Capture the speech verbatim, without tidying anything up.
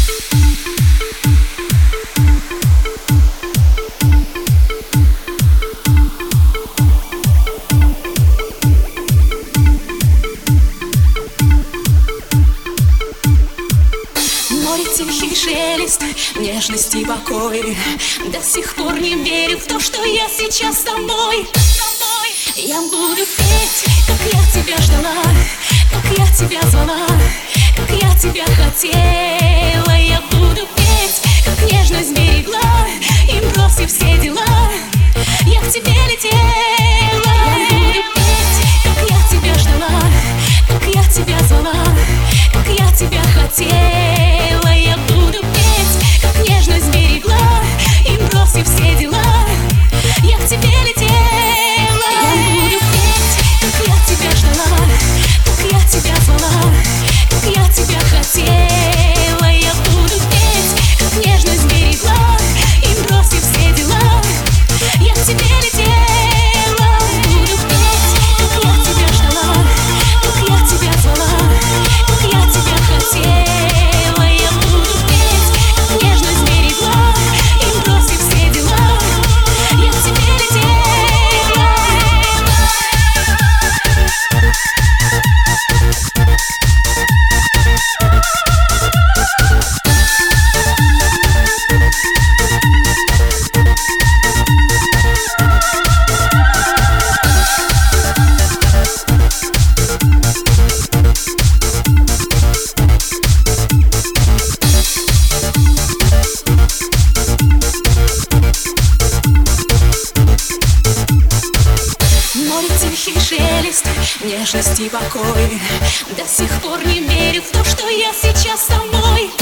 Море тихий шелест, нежность и покой. До сих пор не верю в то, что я сейчас с тобой. Я буду петь, как я тебя ждала, как я тебя звала, как я тебя хотела. Я буду петь, как нежность берегла, и бросив все дела, я к тебе летела. Я буду петь, как я тебя ждала, как я тебя звала, как я тебя хотела. Я буду петь, как нежность берегла, и бросив все дела, я к тебе летела. Я буду петь, как я тебя ждала, как я тебя звала, как я тебя хотела. Я буду петь, как нежность берегла, и бросив все дела, я к тебе летела. Буду петь, как я тебя ждала, как я тебя звала, как я тебя хотела. Я буду петь, как нежность берегла, и бросив все дела, я к тебе летела. Море тихий шелест, нежность и покой. До сих пор не верю в то, что я сейчас с тобой.